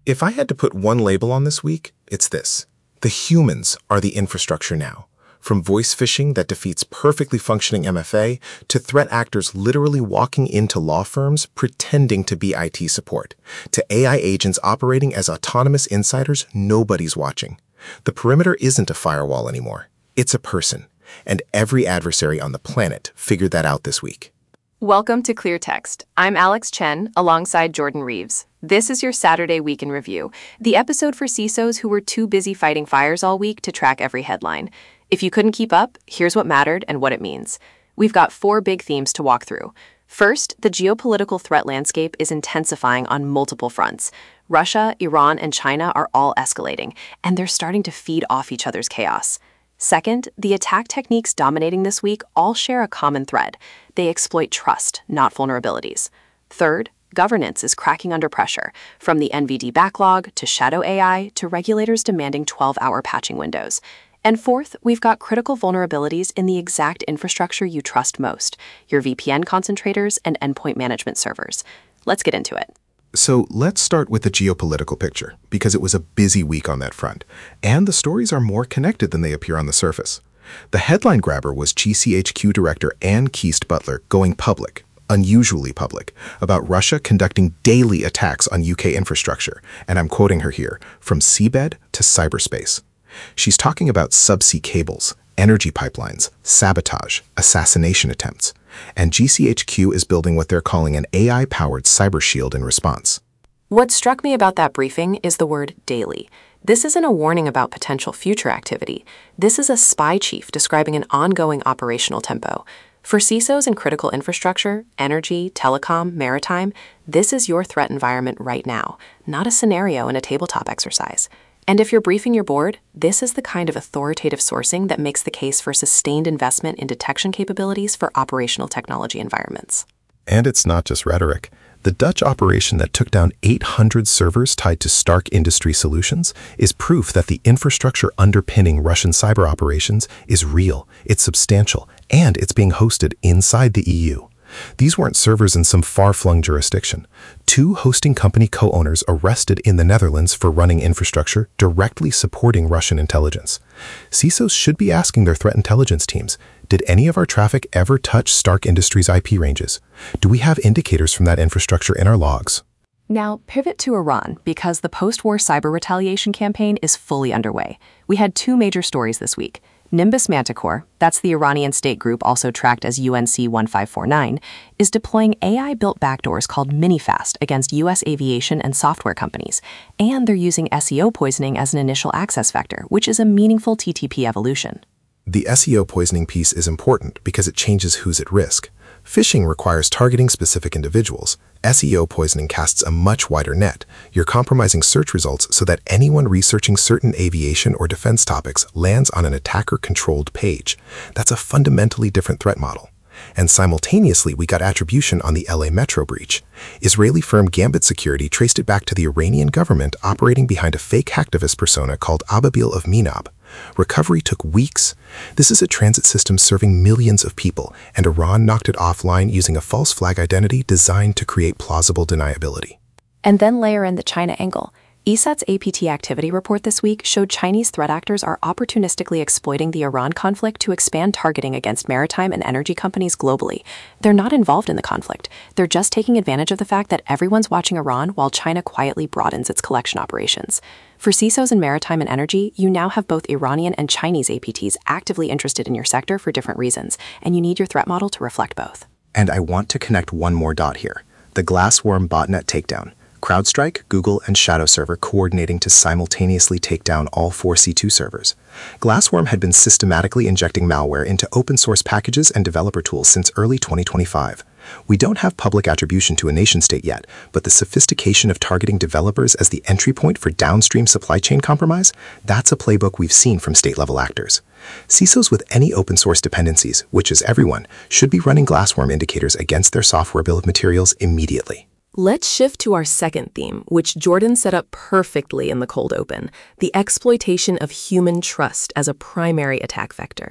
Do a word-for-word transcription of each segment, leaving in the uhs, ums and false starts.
If I had to put one label on this week, it's this. The humans are the infrastructure now. From voice phishing that defeats perfectly functioning M F A to threat actors literally walking into law firms pretending to be I T support, to A I agents operating as autonomous insiders nobody's watching. The perimeter isn't a firewall anymore. It's a person. And every adversary on the planet figured that out this week. Welcome to Clear Text. I'm Alex Chen, alongside Jordan Reeves. This is your Saturday Week in Review, the episode for C I S Os who were too busy fighting fires all week to track every headline. If you couldn't keep up, here's what mattered and what it means. We've got four big themes to walk through. First, the geopolitical threat landscape is intensifying on multiple fronts. Russia, Iran, and China are all escalating, and they're starting to feed off each other's chaos. Second, the attack techniques dominating this week all share a common thread. They exploit trust, not vulnerabilities. Third, governance is cracking under pressure, from the N V D backlog to shadow A I to regulators demanding twelve-hour patching windows. And fourth, we've got critical vulnerabilities in the exact infrastructure you trust most, your V P N concentrators and endpoint management servers. Let's get into it. So let's start with the geopolitical picture, because it was a busy week on that front, and the stories are more connected than they appear on the surface. The headline grabber was G C H Q Director Anne Keast-Butler going public, unusually public, about Russia conducting daily attacks on U K infrastructure, and I'm quoting her here, from seabed to cyberspace. She's talking about subsea cables, energy pipelines, sabotage, assassination attempts, and G C H Q is building what they're calling an A I-powered cyber shield in response. What struck me about that briefing is the word daily. This isn't a warning about potential future activity. This is a spy chief describing an ongoing operational tempo. For C I S Os in critical infrastructure, energy, telecom, maritime, this is your threat environment right now, not a scenario in a tabletop exercise. And if you're briefing your board, this is the kind of authoritative sourcing that makes the case for sustained investment in detection capabilities for operational technology environments. And it's not just rhetoric. The Dutch operation that took down eight hundred servers tied to Stark Industry Solutions is proof that the infrastructure underpinning Russian cyber operations is real, it's substantial, and it's being hosted inside the E U. These weren't servers in some far-flung jurisdiction. Two hosting company co-owners arrested in the Netherlands for running infrastructure directly supporting Russian intelligence. C I S Os should be asking their threat intelligence teams, did any of our traffic ever touch Stark Industries' I P ranges? Do we have indicators from that infrastructure in our logs? Now, pivot to Iran, because the post-war cyber retaliation campaign is fully underway. We had two major stories this week. Nimbus Manticore, that's the Iranian state group also tracked as U N C one five four nine, is deploying A I-built backdoors called Minifast against U S aviation and software companies. And they're using S E O poisoning as an initial access vector, which is a meaningful T T P evolution. The S E O poisoning piece is important because it changes who's at risk. Phishing requires targeting specific individuals. S E O poisoning casts a much wider net. You're compromising search results so that anyone researching certain aviation or defense topics lands on an attacker-controlled page. That's a fundamentally different threat model. And simultaneously, we got attribution on the L A Metro breach. Israeli firm Gambit Security traced it back to the Iranian government operating behind a fake hacktivist persona called Ababil of Minab. Recovery took weeks. This is a transit system serving millions of people, and Iran knocked it offline using a false flag identity designed to create plausible deniability. And then layer in the China angle. E S A T's A P T activity report this week showed Chinese threat actors are opportunistically exploiting the Iran conflict to expand targeting against maritime and energy companies globally. They're not involved in the conflict. They're just taking advantage of the fact that everyone's watching Iran while China quietly broadens its collection operations. For C I S Os in maritime and energy, you now have both Iranian and Chinese A P Ts actively interested in your sector for different reasons, and you need your threat model to reflect both. And I want to connect one more dot here. The Glassworm botnet takedown. CrowdStrike, Google, and Shadow Server coordinating to simultaneously take down all four C two servers. Glassworm had been systematically injecting malware into open-source packages and developer tools since early twenty twenty-five. We don't have public attribution to a nation-state yet, but the sophistication of targeting developers as the entry point for downstream supply chain compromise, that's a playbook we've seen from state-level actors. C I S Os with any open-source dependencies, which is everyone, should be running Glassworm indicators against their software bill of materials immediately. Let's shift to our second theme, which Jordan set up perfectly in the cold open, the exploitation of human trust as a primary attack vector.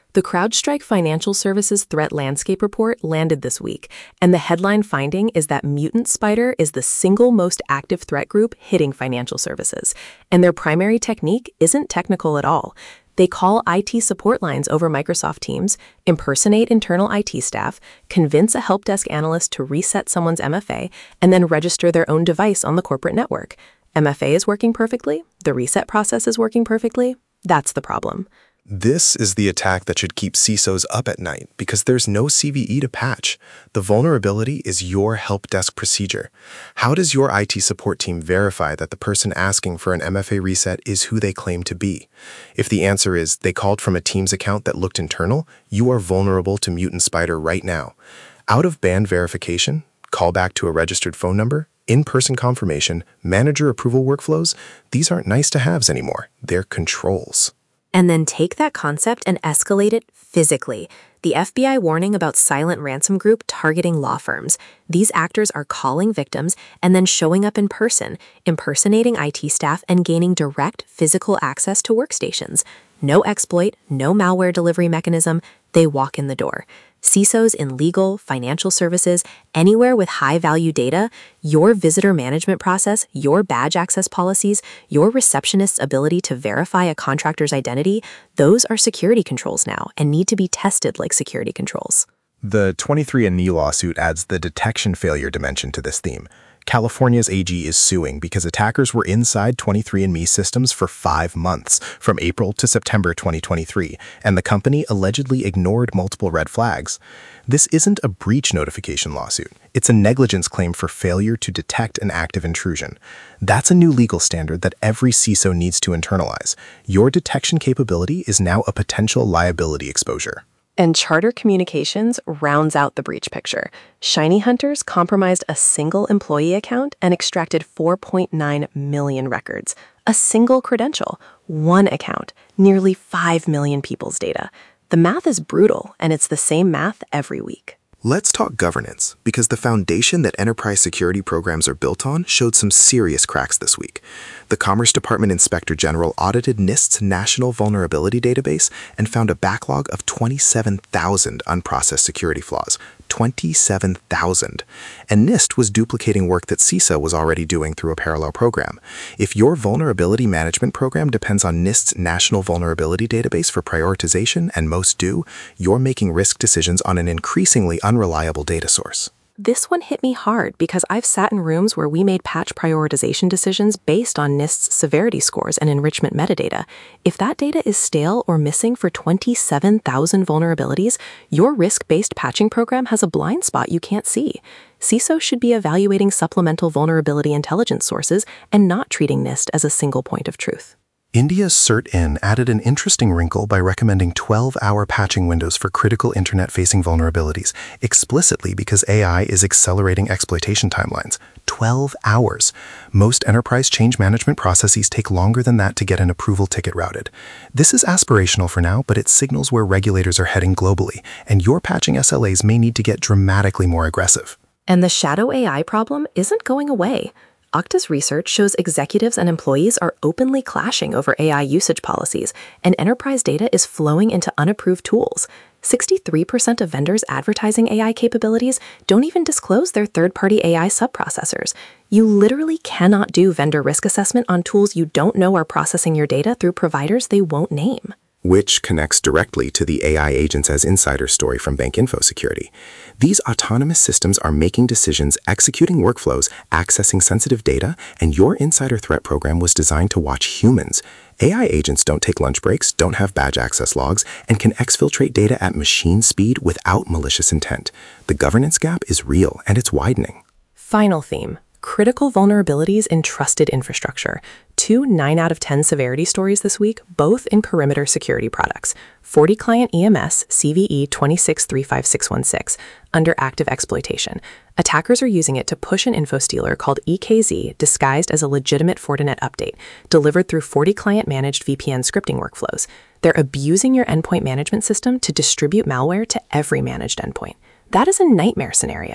The CrowdStrike Financial Services Threat Landscape Report landed this week, and the headline finding is that Mutant Spider is the single most active threat group hitting financial services, and their primary technique isn't technical at all. They call I T support lines over Microsoft Teams, impersonate internal I T staff, convince a help desk analyst to reset someone's M F A, and then register their own device on the corporate network. M F A is working perfectly, the reset process is working perfectly. That's the problem. This is the attack that should keep C I S Os up at night because there's no C V E to patch. The vulnerability is your help desk procedure. How does your I T support team verify that the person asking for an M F A reset is who they claim to be? If the answer is they called from a Teams account that looked internal, you are vulnerable to Mutant Spider right now. Out-of-band verification, callback to a registered phone number, in-person confirmation, manager approval workflows, these aren't nice-to-haves anymore. They're controls. And then take that concept and escalate it physically. The F B I warning about silent ransom group targeting law firms. These actors are calling victims and then showing up in person, impersonating I T staff and gaining direct physical access to workstations. No exploit, no malware delivery mechanism. They walk in the door. C I S Os in legal, financial services, anywhere with high-value data, your visitor management process, your badge access policies, your receptionist's ability to verify a contractor's identity, those are security controls now and need to be tested like security controls. The twenty-three and me lawsuit adds the detection failure dimension to this theme. California's A G is suing because attackers were inside twenty-three and me systems for five months, from April to September twenty twenty-three, and the company allegedly ignored multiple red flags. This isn't a breach notification lawsuit. It's a negligence claim for failure to detect an active intrusion. That's a new legal standard that every C I S O needs to internalize. Your detection capability is now a potential liability exposure. And Charter Communications rounds out the breach picture. Shiny Hunters compromised a single employee account and extracted four point nine million records. A single credential, one account, nearly five million people's data. The math is brutal, and it's the same math every week. Let's talk governance, because the foundation that enterprise security programs are built on showed some serious cracks this week. The Commerce Department Inspector General audited NIST's National Vulnerability Database and found a backlog of twenty-seven thousand unprocessed security flaws. twenty-seven thousand. And NIST was duplicating work that C I S O was already doing through a parallel program. If your vulnerability management program depends on NIST's National Vulnerability Database for prioritization, and most do, you're making risk decisions on an increasingly unreliable data source. This one hit me hard because I've sat in rooms where we made patch prioritization decisions based on NIST's severity scores and enrichment metadata. If that data is stale or missing for twenty-seven thousand vulnerabilities, your risk-based patching program has a blind spot you can't see. C I S O should be evaluating supplemental vulnerability intelligence sources and not treating NIST as a single point of truth. India's CERT-In added an interesting wrinkle by recommending twelve-hour patching windows for critical internet-facing vulnerabilities, explicitly because A I is accelerating exploitation timelines. twelve hours. Most enterprise change management processes take longer than that to get an approval ticket routed. This is aspirational for now, but it signals where regulators are heading globally, and your patching S L As may need to get dramatically more aggressive. And the shadow A I problem isn't going away. Okta's research shows executives and employees are openly clashing over A I usage policies, and enterprise data is flowing into unapproved tools. sixty-three percent of vendors advertising A I capabilities don't even disclose their third-party A I subprocessors. You literally cannot do vendor risk assessment on tools you don't know are processing your data through providers they won't name. Which connects directly to the A I agents as insider story from BankInfo Security. These autonomous systems are making decisions, executing workflows, accessing sensitive data, and your insider threat program was designed to watch humans. A I agents don't take lunch breaks, don't have badge access logs, and can exfiltrate data at machine speed without malicious intent. The governance gap is real, and it's widening. Final theme. Critical vulnerabilities in trusted infrastructure. Two nine out of ten severity stories this week, both in perimeter security products. forty client E M S C V E two six three five six one six under active exploitation. Attackers are using it to push an info stealer called E K Z disguised as a legitimate Fortinet update, delivered through forty client managed V P N scripting workflows. They're abusing your endpoint management system to distribute malware to every managed endpoint. That is a nightmare scenario.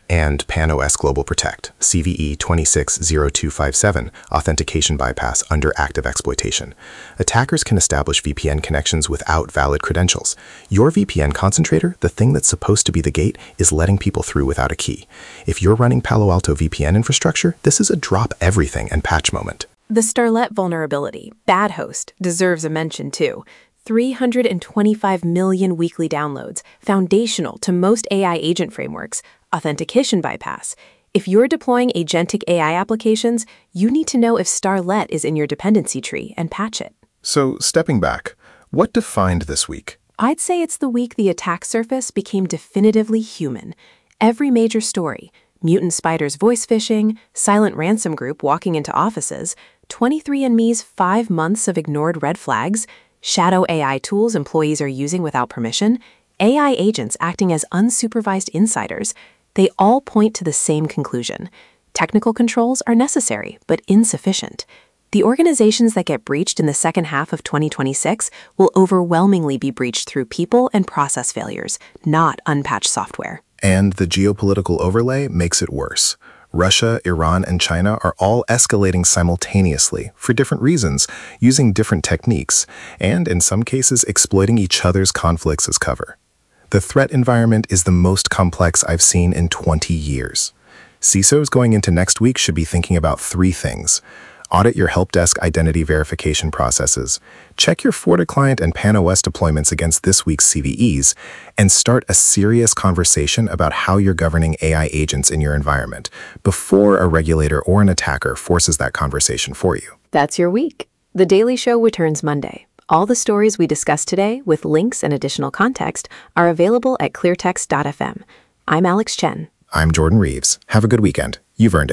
and PanOS Global Protect, C V E two six zero two five seven, authentication bypass under active exploitation. Attackers can establish V P N connections without valid credentials. Your V P N concentrator, the thing that's supposed to be the gate, is letting people through without a key. If you're running Palo Alto V P N infrastructure, this is a drop everything and patch moment. The Starlet vulnerability, bad host, deserves a mention too. three hundred twenty-five million weekly downloads, foundational to most A I agent frameworks, authentication bypass. If you're deploying agentic A I applications, you need to know if Starlet is in your dependency tree and patch it. So, stepping back, what defined this week? I'd say it's the week the attack surface became definitively human. Every major story, mutant spiders voice phishing, silent ransom group walking into offices, twenty-three and me's five months of ignored red flags, shadow A I tools employees are using without permission, A I agents acting as unsupervised insiders, they all point to the same conclusion. Technical controls are necessary, but insufficient. The organizations that get breached in the second half of twenty twenty-six will overwhelmingly be breached through people and process failures, not unpatched software. And the geopolitical overlay makes it worse. Russia, Iran, and China are all escalating simultaneously for different reasons, using different techniques, and in some cases exploiting each other's conflicts as cover. The threat environment is the most complex I've seen in twenty years. C I S Os going into next week should be thinking about three things. Audit your help desk identity verification processes, check your FortiClient and PanOS deployments against this week's C V Es, and start a serious conversation about how you're governing A I agents in your environment before a regulator or an attacker forces that conversation for you. That's your week. The Daily Show returns Monday. All the stories we discussed today, with links and additional context, are available at cleartext dot f m. I'm Alex Chen. I'm Jordan Reeves. Have a good weekend. You've earned it.